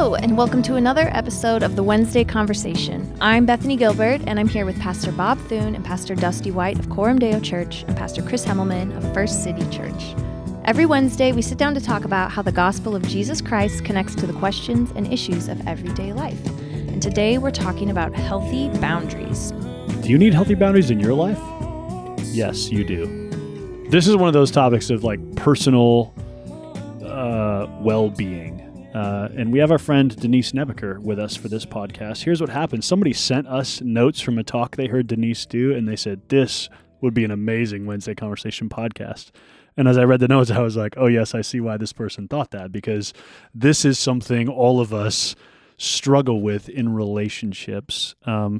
Hello, and welcome to another episode of the Wednesday Conversation. I'm Bethany Gilbert, and I'm here with Pastor Bob Thune and Pastor Dusty White of Coram Deo Church and Pastor Chris Hemmelman of First City Church. Every Wednesday, we sit down to talk about how the gospel of Jesus Christ connects to the questions and issues of everyday life. And today, we're talking about healthy boundaries. Do you need healthy boundaries in your life? Yes, you do. This is one of those topics of like personal well-being. And we have our friend Denise Nebeker with us for this podcast. Here's what happened. Somebody sent us notes from a talk they heard Denise do, and they said, this would be an amazing Wednesday Conversation podcast. And as I read the notes, I was like, oh yes, I see why this person thought that, because this is something all of us struggle with in relationships.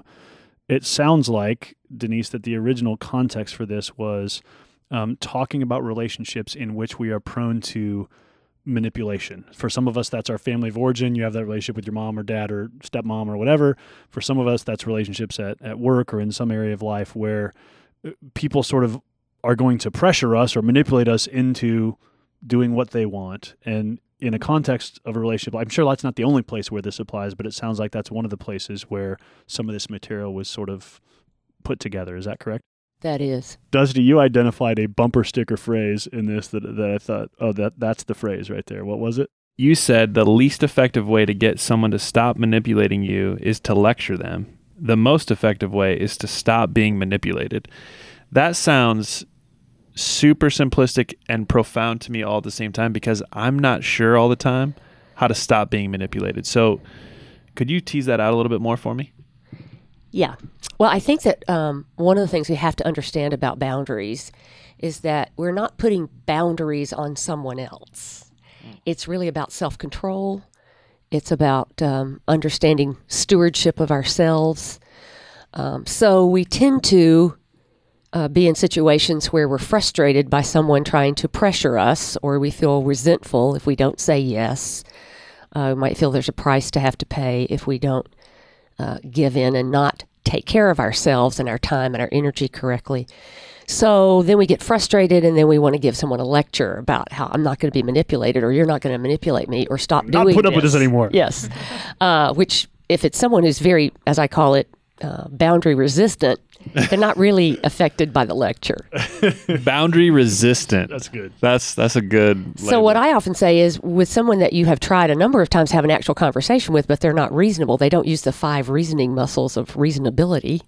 It sounds like, Denise, that the original context for this was talking about relationships in which we are prone to manipulation. For some of us, that's our family of origin. You have that relationship with your mom or dad or stepmom or whatever. For some of us, that's relationships at work or in some area of life where people sort of are going to pressure us or manipulate us into doing what they want. And in a context of a relationship, I'm sure that's not the only place where this applies, but it sounds like that's one of the places where some of this material was sort of put together. Is that correct? That is. Dusty, you identified a bumper sticker phrase in this that I thought, oh, that's the phrase right there. What was it? You said the least effective way to get someone to stop manipulating you is to lecture them. The most effective way is to stop being manipulated. That sounds super simplistic and profound to me all at the same time, because I'm not sure all the time how to stop being manipulated. So could you tease that out a little bit more for me? Yeah. Well, I think that one of the things we have to understand about boundaries is that we're not putting boundaries on someone else. It's really about self-control. It's about understanding stewardship of ourselves. So we tend to be in situations where we're frustrated by someone trying to pressure us, or we feel resentful if we don't say yes. We might feel there's a price to have to pay if we don't give in and not take care of ourselves and our time and our energy correctly. So then we get frustrated, and then we want to give someone a lecture about how I'm not going to be manipulated, or you're not going to manipulate me, or stop doing this. Not put up with this anymore. Yes. Which, if it's someone who's very, as I call it, boundary resistant, they're not really affected by the lecture. Boundary resistant. That's good. That's a good label. So what I often say is, with someone that you have tried a number of times to have an actual conversation with, but they're not reasonable, they don't use the 5 reasoning muscles of reasonability,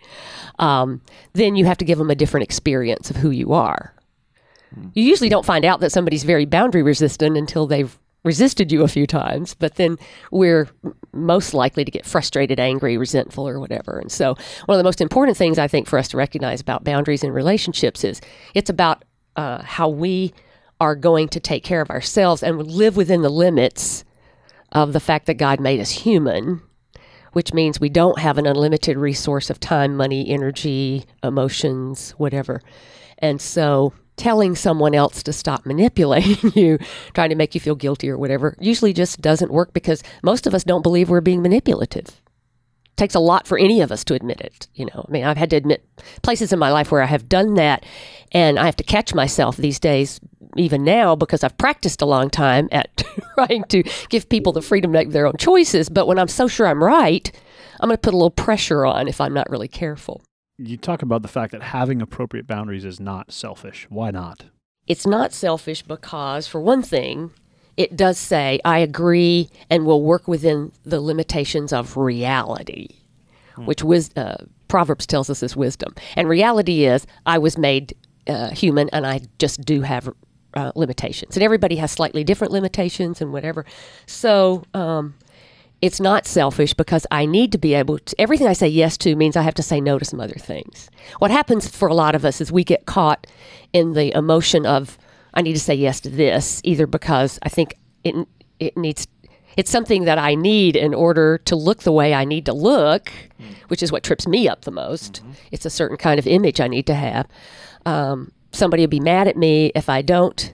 then you have to give them a different experience of who you are. You usually don't find out that somebody's very boundary resistant until they've resisted you a few times, but then we're most likely to get frustrated, angry, resentful, or whatever. And so one of the most important things I think for us to recognize about boundaries in relationships is it's about how we are going to take care of ourselves and live within the limits of the fact that God made us human, which means we don't have an unlimited resource of time, money, energy, emotions, whatever. And so telling someone else to stop manipulating you, trying to make you feel guilty or whatever, usually just doesn't work, because most of us don't believe we're being manipulative. It takes a lot for any of us to admit it. I mean, I've had to admit places in my life where I have done that, and I have to catch myself these days, even now, because I've practiced a long time at trying to give people the freedom to make their own choices. But when I'm so sure I'm right, I'm going to put a little pressure on if I'm not really careful. You talk about the fact that having appropriate boundaries is not selfish. Why not? It's not selfish because, for one thing, it does say, I agree and will work within the limitations of reality, which Proverbs tells us is wisdom. And reality is, I was made human, and I just do have limitations. And everybody has slightly different limitations and whatever. So it's not selfish, because I need to be able to, everything I say yes to means I have to say no to some other things. What happens for a lot of us is we get caught in the emotion of, I need to say yes to this, either because I think it's something that I need in order to look the way I need to look, which is what trips me up the most. It's a certain kind of image I need to have. Somebody will be mad at me if I don't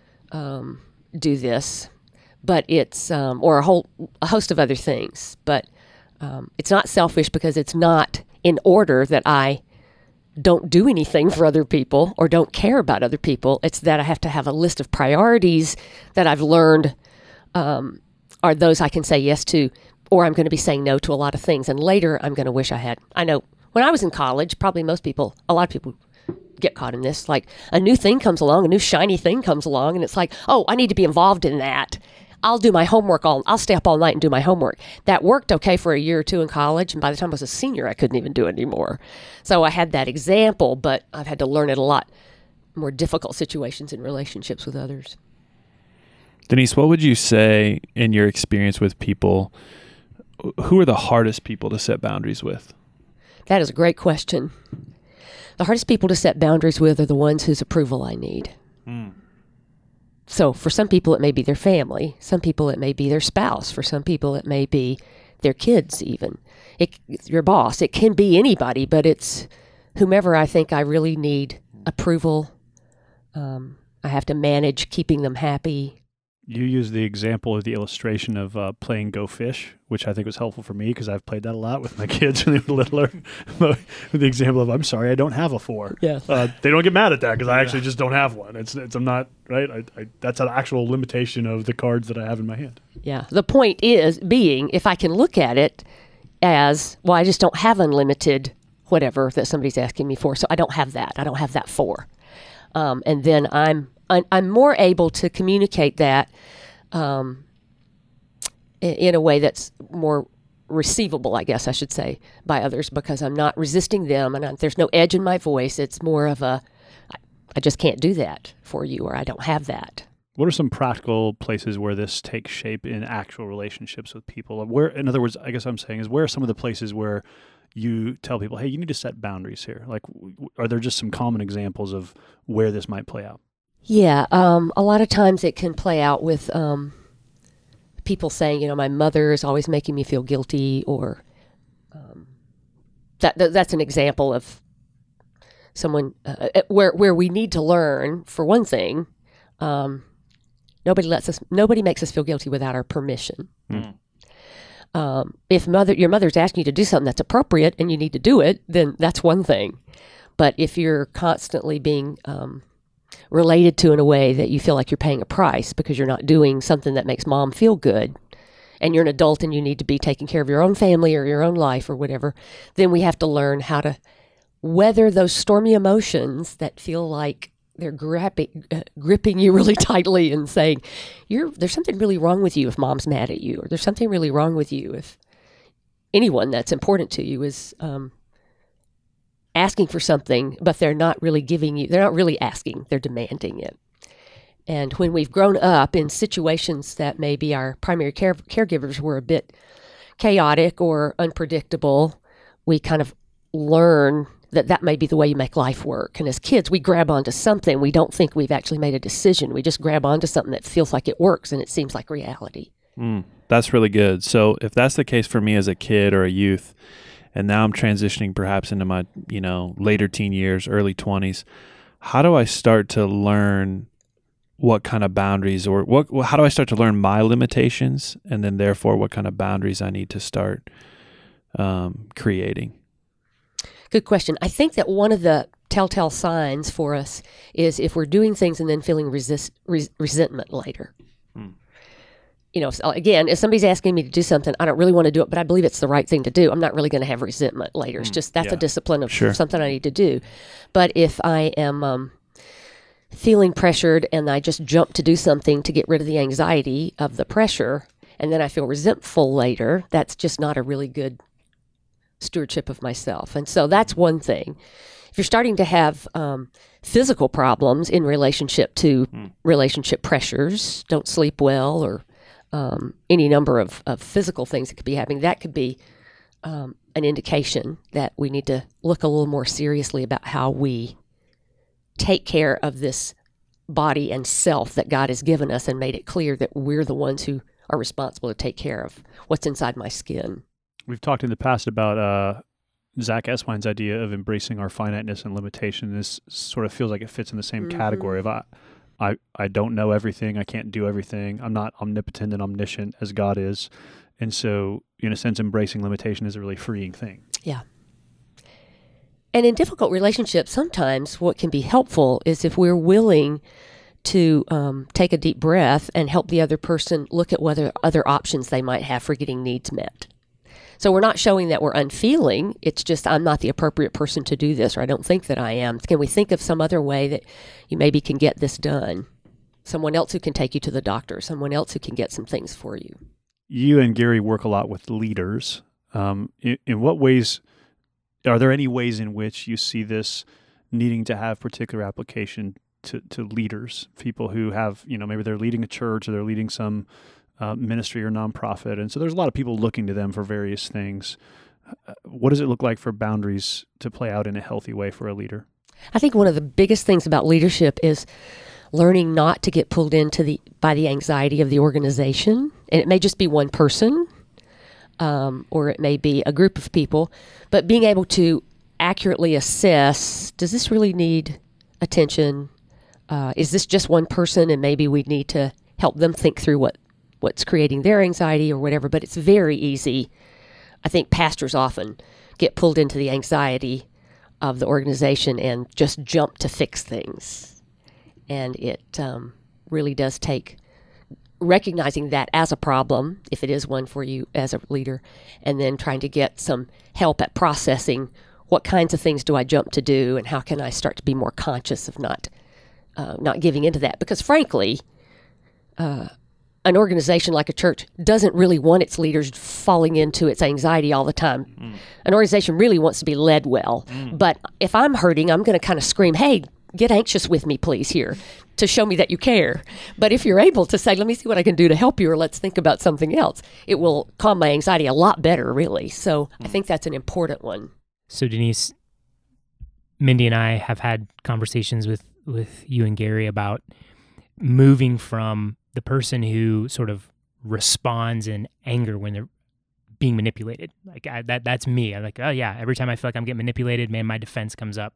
do this. But it's, or a host of other things. But it's not selfish because it's not in order that I don't do anything for other people or don't care about other people. It's that I have to have a list of priorities that I've learned are those I can say yes to, or I'm going to be saying no to a lot of things. And later, I'm going to wish I had. I know when I was in college, probably a lot of people get caught in this. Like a new thing comes along, a new shiny thing comes along, and it's like, oh, I need to be involved in that. I'll do my homework I'll stay up all night and do my homework. That worked okay for a year or two in college, and by the time I was a senior, I couldn't even do it anymore. So I had that example, but I've had to learn it a lot more difficult situations in relationships with others. Denise, what would you say in your experience with people, who are the hardest people to set boundaries with? That is a great question. The hardest people to set boundaries with are the ones whose approval I need. So for some people, it may be their family. Some people, it may be their spouse. For some people, it may be their kids even. Your boss. It can be anybody, but it's whomever I think I really need approval. I have to manage keeping them happy. You used the example of the illustration of playing Go Fish, which I think was helpful for me because I've played that a lot with my kids when they were littler. With the example of, I'm sorry, I don't have a 4. Yes. They don't get mad at that because I actually just don't have one. I'm not, right? That's an actual limitation of the cards that I have in my hand. Yeah. The point is being, if I can look at it as, well, I just don't have unlimited whatever that somebody's asking me for. So I don't have that. I don't have that 4. And then I'm more able to communicate that in a way that's more receivable, I guess I should say, by others, because I'm not resisting them and there's no edge in my voice. It's more of I just can't do that for you, or I don't have that. What are some practical places where this takes shape in actual relationships with people? Where, in other words, I guess what I'm saying is, where are some of the places where you tell people, hey, you need to set boundaries here? Like, are there just some common examples of where this might play out? Yeah, a lot of times it can play out with people saying, my mother is always making me feel guilty, or that's an example of someone where we need to learn. For one thing, nobody makes us feel guilty without our permission. If your mother's asking you to do something that's appropriate and you need to do it, then that's one thing. But if you're constantly being related to in a way that you feel like you're paying a price because you're not doing something that makes mom feel good, and you're an adult and you need to be taking care of your own family or your own life or whatever, then we have to learn how to weather those stormy emotions that feel like they're gripping you really tightly and saying, there's something really wrong with you if mom's mad at you, or there's something really wrong with you if anyone that's important to you is asking for something, but they're not really asking, they're demanding it. And when we've grown up in situations that maybe our primary caregivers were a bit chaotic or unpredictable, we kind of learn that may be the way you make life work. And as kids, we grab onto something. We don't think we've actually made a decision. We just grab onto something that feels like it works and it seems like reality. That's really good. So if that's the case for me as a kid or a youth, and now I'm transitioning perhaps into my, later teen years, early 20s, how do I start to learn what kind of boundaries, or how do I start to learn my limitations, and then therefore what kind of boundaries I need to start creating? Good question. I think that one of the telltale signs for us is if we're doing things and then feeling resentment later. Again, if somebody's asking me to do something, I don't really want to do it, but I believe it's the right thing to do. I'm not really going to have resentment later. It's just that's a discipline of something I need to do. But if I am feeling pressured and I just jump to do something to get rid of the anxiety of the pressure, and then I feel resentful later, that's just not a really good stewardship of myself. And so that's one thing. If you're starting to have physical problems in relationship to relationship pressures, don't sleep well, or any number of physical things that could be happening, that could be an indication that we need to look a little more seriously about how we take care of this body and self that God has given us and made it clear that we're the ones who are responsible to take care of what's inside my skin. We've talked in the past about Zach Eswine's idea of embracing our finiteness and limitation. This sort of feels like it fits in the same category of I don't know everything. I can't do everything. I'm not omnipotent and omniscient as God is. And so, in a sense, embracing limitation is a really freeing thing. Yeah. And in difficult relationships, sometimes what can be helpful is if we're willing to take a deep breath and help the other person look at what other options they might have for getting needs met. So we're not showing that we're unfeeling. It's just I'm not the appropriate person to do this, or I don't think that I am. Can we think of some other way that you maybe can get this done? Someone else who can take you to the doctor, someone else who can get some things for you. You and Gary work a lot with leaders. In what ways, are there any ways in which you see this needing to have particular application to leaders, people who have, maybe they're leading a church or they're leading some ministry or nonprofit, and so there's a lot of people looking to them for various things. What does it look like for boundaries to play out in a healthy way for a leader? I think one of the biggest things about leadership is learning not to get pulled into by the anxiety of the organization, and it may just be one person, or it may be a group of people, but being able to accurately assess, does this really need attention? Is this just one person, and maybe we need to help them think through what's creating their anxiety or whatever. But it's very easy. I think pastors often get pulled into the anxiety of the organization and just jump to fix things. And it really does take recognizing that as a problem, if it is one for you as a leader, and then trying to get some help at processing what kinds of things do I jump to do, and how can I start to be more conscious of not giving into that. Because frankly, an organization like a church doesn't really want its leaders falling into its anxiety all the time. An organization really wants to be led well. But if I'm hurting, I'm going to kind of scream, hey, get anxious with me, please, here, to show me that you care. But if you're able to say, let me see what I can do to help you, or let's think about something else, it will calm my anxiety a lot better, really. So I think that's an important one. So Denise, Mindy and I have had conversations with you and Gary about moving from the person who sort of responds in anger when they're being manipulated. Like that's me. I'm like, oh yeah, every time I feel like I'm getting manipulated, man, my defense comes up.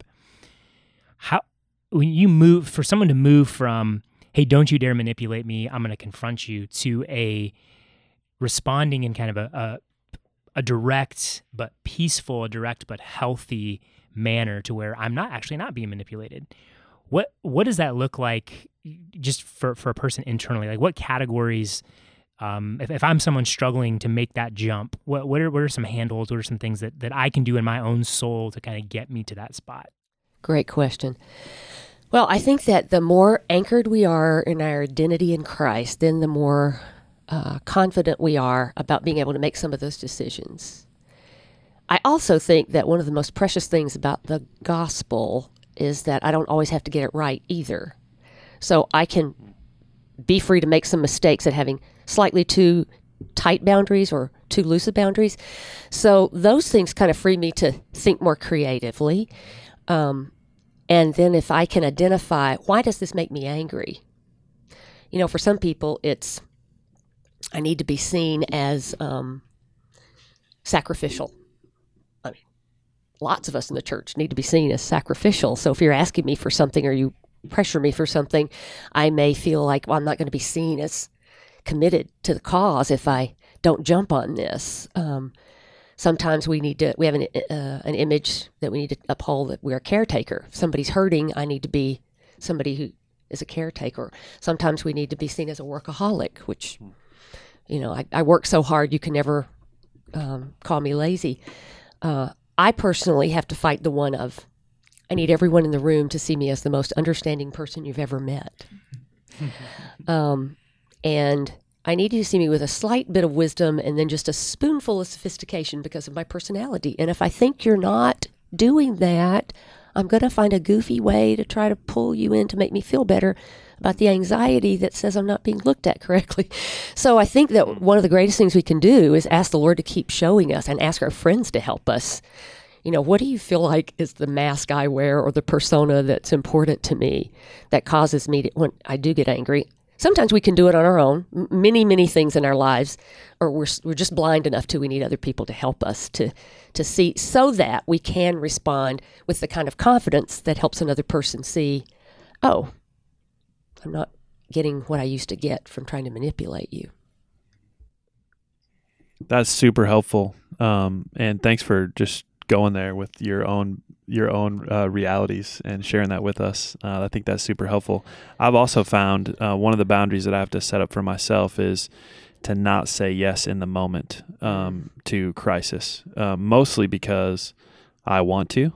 When you move, for someone to move from, hey, don't you dare manipulate me, I'm going to confront you, to a responding in kind of a direct but peaceful, a direct but healthy manner to where I'm not being manipulated. What does that look like just for a person internally? Like what categories, if I'm someone struggling to make that jump, what are some handles, what are some things that I can do in my own soul to kind of get me to that spot? Great question. Well, I think that the more anchored we are in our identity in Christ, then the more confident we are about being able to make some of those decisions. I also think that one of the most precious things about the gospel is that I don't always have to get it right either. So I can be free to make some mistakes at having slightly too tight boundaries or too loose of boundaries. So those things kind of free me to think more creatively. And then if I can identify, why does this make me angry? For some people, it's, I need to be seen as sacrificial. I mean, lots of us in the church need to be seen as sacrificial. So if you're asking me for something or you pressure me for something, I may feel like, well, I'm not going to be seen as committed to the cause if I don't jump on this. Sometimes we have an image that we need to uphold, that we're a caretaker. If somebody's hurting, I need to be somebody who is a caretaker. Sometimes we need to be seen as a workaholic, which, I work so hard you can never call me lazy. I personally have to fight the one of, I need everyone in the room to see me as the most understanding person you've ever met. And I need you to see me with a slight bit of wisdom and then just a spoonful of sophistication because of my personality. And if I think you're not doing that, I'm going to find a goofy way to try to pull you in to make me feel better about the anxiety that says I'm not being looked at correctly. So I think that one of the greatest things we can do is ask the Lord to keep showing us and ask our friends to help us. What do you feel like is the mask I wear or the persona that's important to me that causes me to, when I do get angry? Sometimes we can do it on our own. Many, many things in our lives, or we're just blind enough to, we need other people to help us to see, so that we can respond with the kind of confidence that helps another person see, oh, I'm not getting what I used to get from trying to manipulate you. That's super helpful. And thanks for just going there with your own your own realities and sharing that with us. I think that's super helpful. I've also found one of the boundaries that I have to set up for myself is to not say yes in the moment to crisis, mostly because I want to.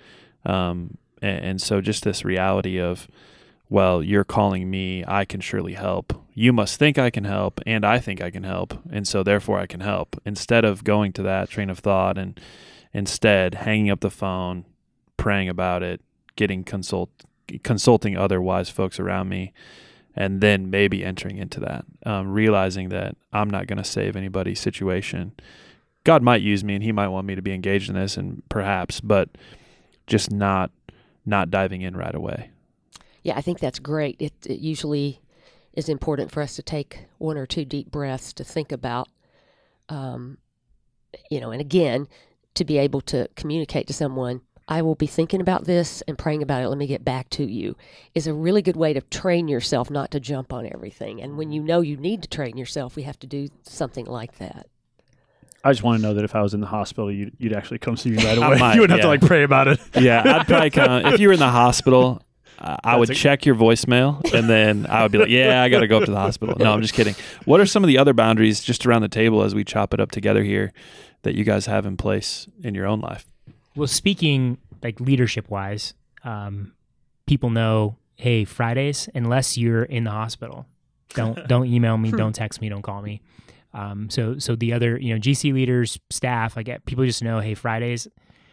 And so just this reality of, well, you're calling me, I can surely help. You must think I can help, and I think I can help, and so therefore I can help. Instead of going to that train of thought and instead hanging up the phone, praying about it, getting consulting other wise folks around me, and then maybe entering into that, realizing that I'm not going to save anybody's situation. God might use me, and he might want me to be engaged in this, and perhaps, but just not diving in right away. Yeah, I think that's great. It usually is important for us to take 1 or 2 deep breaths to think about, and again, to be able to communicate to someone, I will be thinking about this and praying about it. Let me get back to you, is a really good way to train yourself not to jump on everything. And when you know you need to train yourself, we have to do something like that. I just want to know that if I was in the hospital, you'd actually come see me right away. Might, you wouldn't have to pray about it. Yeah, I'd probably come. If you were in the hospital, I would check your voicemail, and then I would be like, yeah, I got to go up to the hospital. No, I'm just kidding. What are some of the other boundaries just around the table as we chop it up together here that you guys have in place in your own life? Well, speaking like leadership wise, people know, hey, Fridays, unless you're in the hospital, don't email me, don't text me, don't call me. So the other, GC leaders, staff, people just know, hey, Fridays,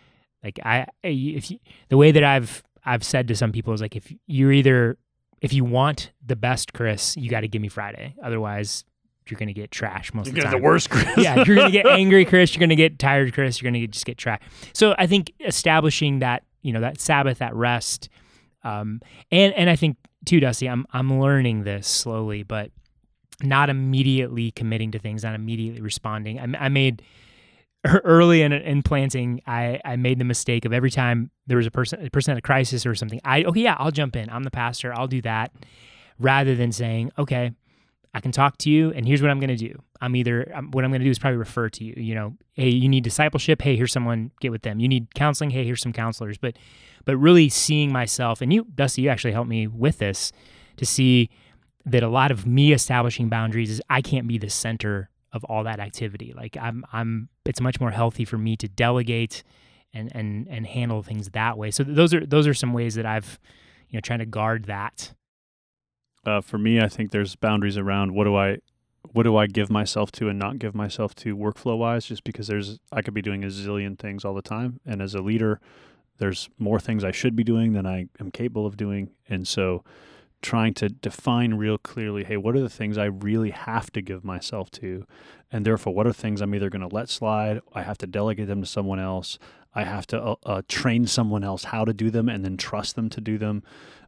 the way that I've said to some people is like, if you want the best Chris, you got to give me Friday. Otherwise, you're going to get trash most of the time. You're the worst Chris. Yeah, you're going to get angry Chris. You're going to get tired Chris. You're going to just get trash. So I think establishing that, that Sabbath, that rest, and I think too, Dusty, I'm learning this slowly, but not immediately committing to things, not immediately responding. I made early in planting, I made the mistake of every time there was a person at a crisis or something, I'll jump in. I'm the pastor. I'll do that, rather than saying, okay, I can talk to you, and here's what I'm going to do. What I'm going to do is probably refer to you. Hey, you need discipleship. Hey, here's someone. Get with them. You need counseling. Hey, here's some counselors. But really seeing myself, and you, Dusty, you actually helped me with this, to see that a lot of me establishing boundaries is I can't be the center of all that activity. Like it's much more healthy for me to delegate and handle things that way. So those are some ways that I've, trying to guard that. For me, I think there's boundaries around what do I give myself to and not give myself to workflow wise, just because I could be doing a zillion things all the time. And as a leader, there's more things I should be doing than I am capable of doing. And so trying to define real clearly, hey, what are the things I really have to give myself to? And therefore, what are things I'm either going to let slide, I have to delegate them to someone else, I have to train someone else how to do them and then trust them to do them.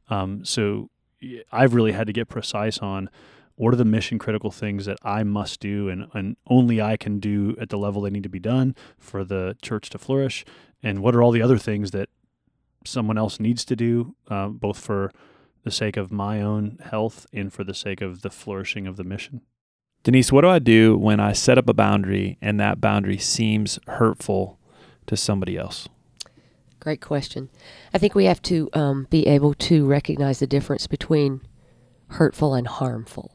So I've really had to get precise on what are the mission critical things that I must do and only I can do at the level they need to be done for the church to flourish, and what are all the other things that someone else needs to do, both for the sake of my own health and for the sake of the flourishing of the mission. Denise, what do I do when I set up a boundary and that boundary seems hurtful to somebody else? Great question. I think we have to be able to recognize the difference between hurtful and harmful.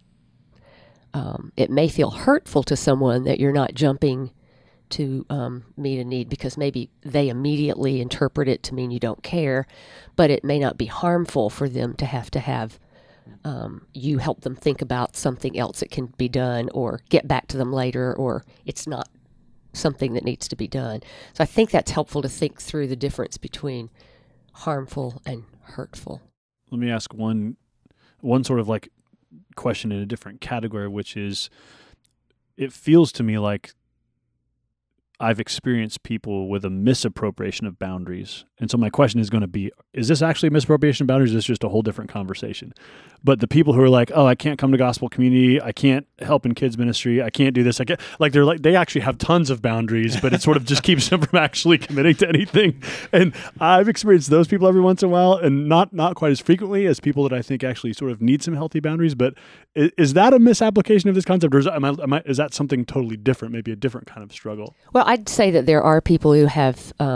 It may feel hurtful to someone that you're not jumping to meet a need because maybe they immediately interpret it to mean you don't care, but it may not be harmful for them to have you help them think about something else that can be done or get back to them later, or it's not something that needs to be done. So I think that's helpful to think through the difference between harmful and hurtful. Let me ask one sort of like question in a different category, which is, it feels to me like I've experienced people with a misappropriation of boundaries. And so my question is going to be, is this actually a misappropriation of boundaries, or is this just a whole different conversation? But the people who are like, oh, I can't come to gospel community, I can't help in kids ministry, I can't do this, they actually have tons of boundaries, but it sort of just keeps them from actually committing to anything. And I've experienced those people every once in a while, and not quite as frequently as people that I think actually sort of need some healthy boundaries. But is that a misapplication of this concept, or is that something totally different, maybe a different kind of struggle? Well, I'd say that there are people who have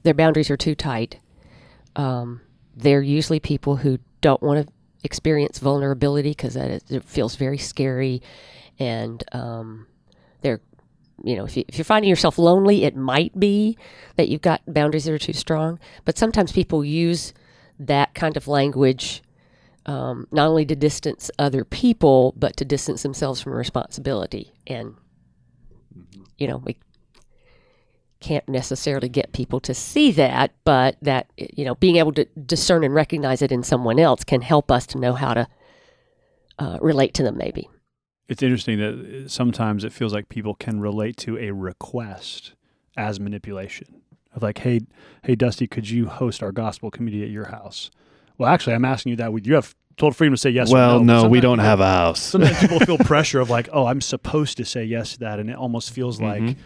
their boundaries are too tight, they're usually people who don't want to experience vulnerability because it feels very scary, and they're, if you're finding yourself lonely, it might be that you've got boundaries that are too strong. But sometimes people use that kind of language not only to distance other people, but to distance themselves from responsibility. And we can't necessarily get people to see that, but that, being able to discern and recognize it in someone else can help us to know how to relate to them maybe. It's interesting that sometimes it feels like people can relate to a request as manipulation. Of like, hey, Dusty, could you host our gospel community at your house? Well, actually, I'm asking you that. You have total freedom to say yes or no. Well, no, we don't have a house. Sometimes people feel pressure of like, oh, I'm supposed to say yes to that, and it almost feels like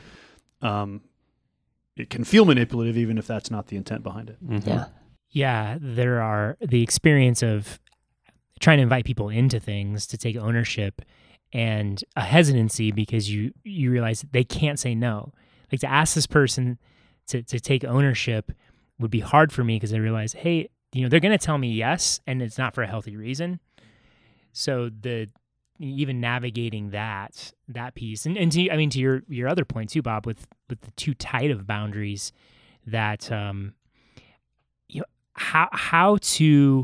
it can feel manipulative, even if that's not the intent behind it. Mm-hmm. Yeah. Yeah, there are the experience of trying to invite people into things to take ownership, and a hesitancy because you realize they can't say no. Like, to ask this person to take ownership would be hard for me because I realize, hey, they're going to tell me yes, and it's not for a healthy reason. So even navigating that piece, and to your other point too, Bob, with the too tight of boundaries, that how to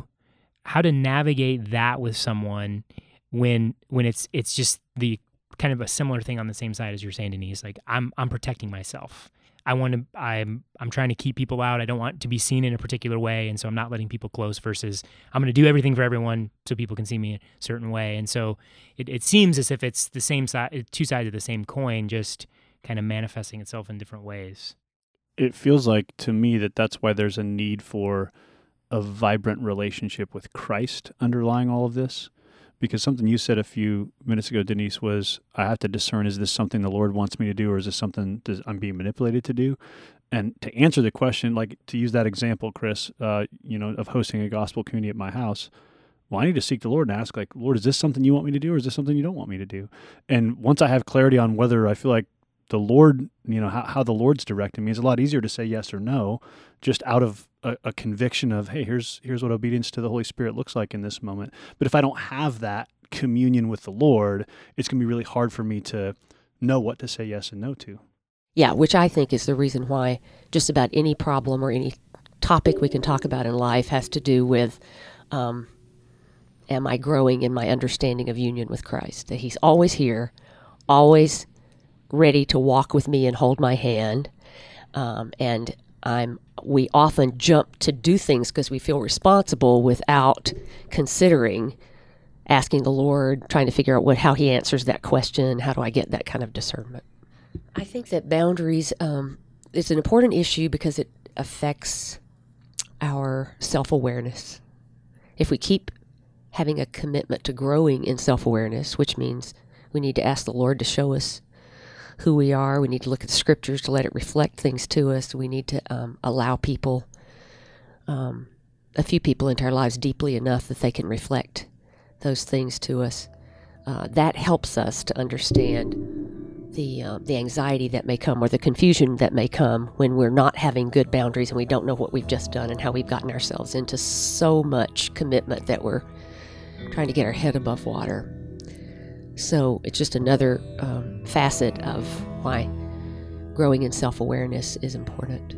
navigate that with someone when it's just the kind of a similar thing on the same side as you're saying, Denise. Like, I'm protecting myself. I'm trying to keep people out. I don't want to be seen in a particular way, and so I'm not letting people close, versus I'm going to do everything for everyone so people can see me a certain way. And so it seems as if it's the same side, two sides of the same coin, just kind of manifesting itself in different ways. It feels like to me that's why there's a need for a vibrant relationship with Christ underlying all of this. Because something you said a few minutes ago, Denise, was I have to discern, is this something the Lord wants me to do, or is this something I'm being manipulated to do? And to answer the question, like to use that example, Chris, of hosting a gospel community at my house, well, I need to seek the Lord and ask, like, Lord, is this something you want me to do, or is this something you don't want me to do? And once I have clarity on whether I feel like the Lord, how the Lord's directing me, it's a lot easier to say yes or no, just out of a conviction of, hey, here's what obedience to the Holy Spirit looks like in this moment. But if I don't have that communion with the Lord, it's going to be really hard for me to know what to say yes and no to. Yeah, which I think is the reason why just about any problem or any topic we can talk about in life has to do with, am I growing in my understanding of union with Christ? That He's always here, always ready to walk with me and hold my hand. And we often jump to do things because we feel responsible without considering asking the Lord, trying to figure out how He answers that question. How do I get that kind of discernment? I think that boundaries is an important issue because it affects our self-awareness. If we keep having a commitment to growing in self-awareness, which means we need to ask the Lord to show us who we are. We need to look at the scriptures to let it reflect things to us. We need to allow people, a few people into our lives deeply enough that they can reflect those things to us. That helps us to understand the anxiety that may come or the confusion that may come when we're not having good boundaries and we don't know what we've just done and how we've gotten ourselves into so much commitment that we're trying to get our head above water. So it's just another facet of why growing in self-awareness is important.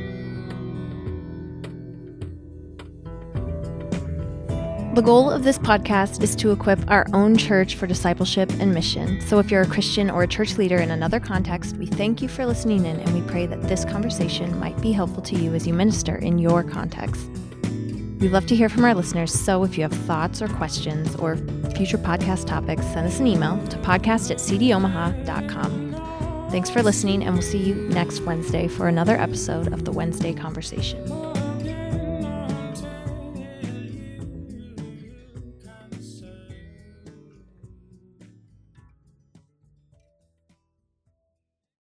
The goal of this podcast is to equip our own church for discipleship and mission. So if you're a Christian or a church leader in another context, we thank you for listening in, and we pray that this conversation might be helpful to you as you minister in your context. We'd love to hear from our listeners, so if you have thoughts or questions or future podcast topics, send us an email to podcast@cdomaha.com. Thanks for listening, and we'll see you next Wednesday for another episode of the Wednesday Conversation.